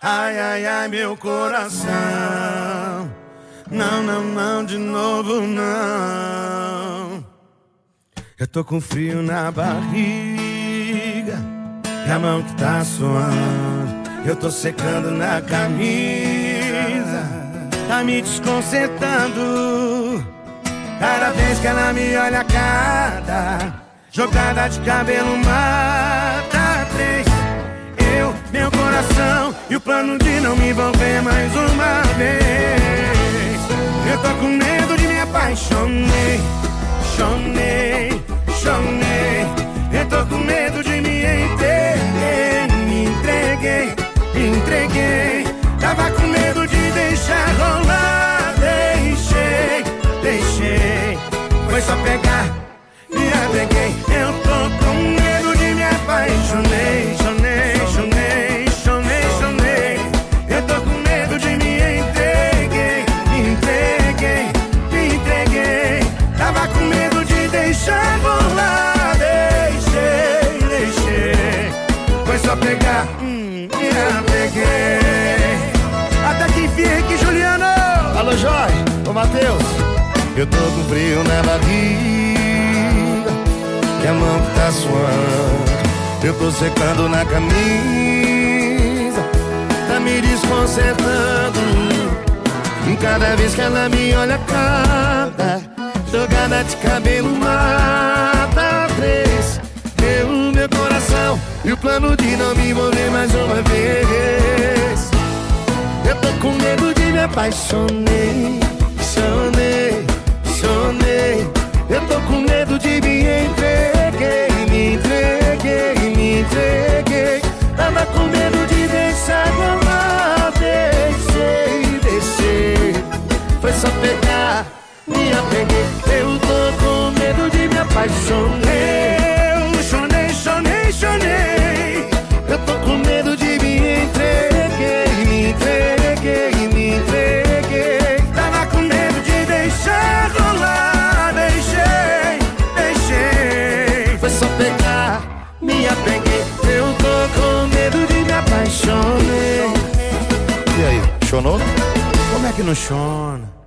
Ai, ai, ai, meu coração. Não, não, não, de novo não. Eu tô com frio na barriga e a mão que tá suando. Eu tô secando na camisa, tá me desconcertando. Cada vez que ela me olha, cada jogada de cabelo mata três. Eu, meu coração e o plano de não me envolver mais uma vez. Eu tô com medo de me apaixonei, chonei, chonei. Eu tô com medo de me entreguei, me entreguei, me entreguei. Tava com medo de deixar rolar, deixei, deixei. Foi só pegar, me apeguei. Eu tô com medo de me apaixonei, chonei, chonei, chonei, chonei. Eu tô com medo de me entreguei, me entreguei, me entreguei. Tava com medo de deixar rolar, deixei, deixei. Foi só pegar, me apeguei. Até que enfim, Henrique Juliano. Alô, Jorge, ô Matheus. Eu tô com frio na barriga e a mão que tá suando. Eu tô secando na camisa, tá me desconcertando. E cada vez que ela me olha, cada jogada de cabelo mata três. Meu coração e o plano de não me envolver mais uma vez. Eu tô com medo de me apaixonei, chonei, chonei. Eu tô com medo de me entreguei, me entreguei, me entreguei. Tava com medo de deixar rolar, deixei, deixei. Foi só pegar, me apeguei. Eu tô com medo de me apaixonei. Eu chonei, chonei, chonei. Eu tô com medo de me entreguei, me entreguei, me entreguei. Tava com medo de deixar rolar, deixei, deixei. Foi só pegar, me apeguei. Eu tô com medo de me apaixonei. E aí, chonou? Como é que não chona?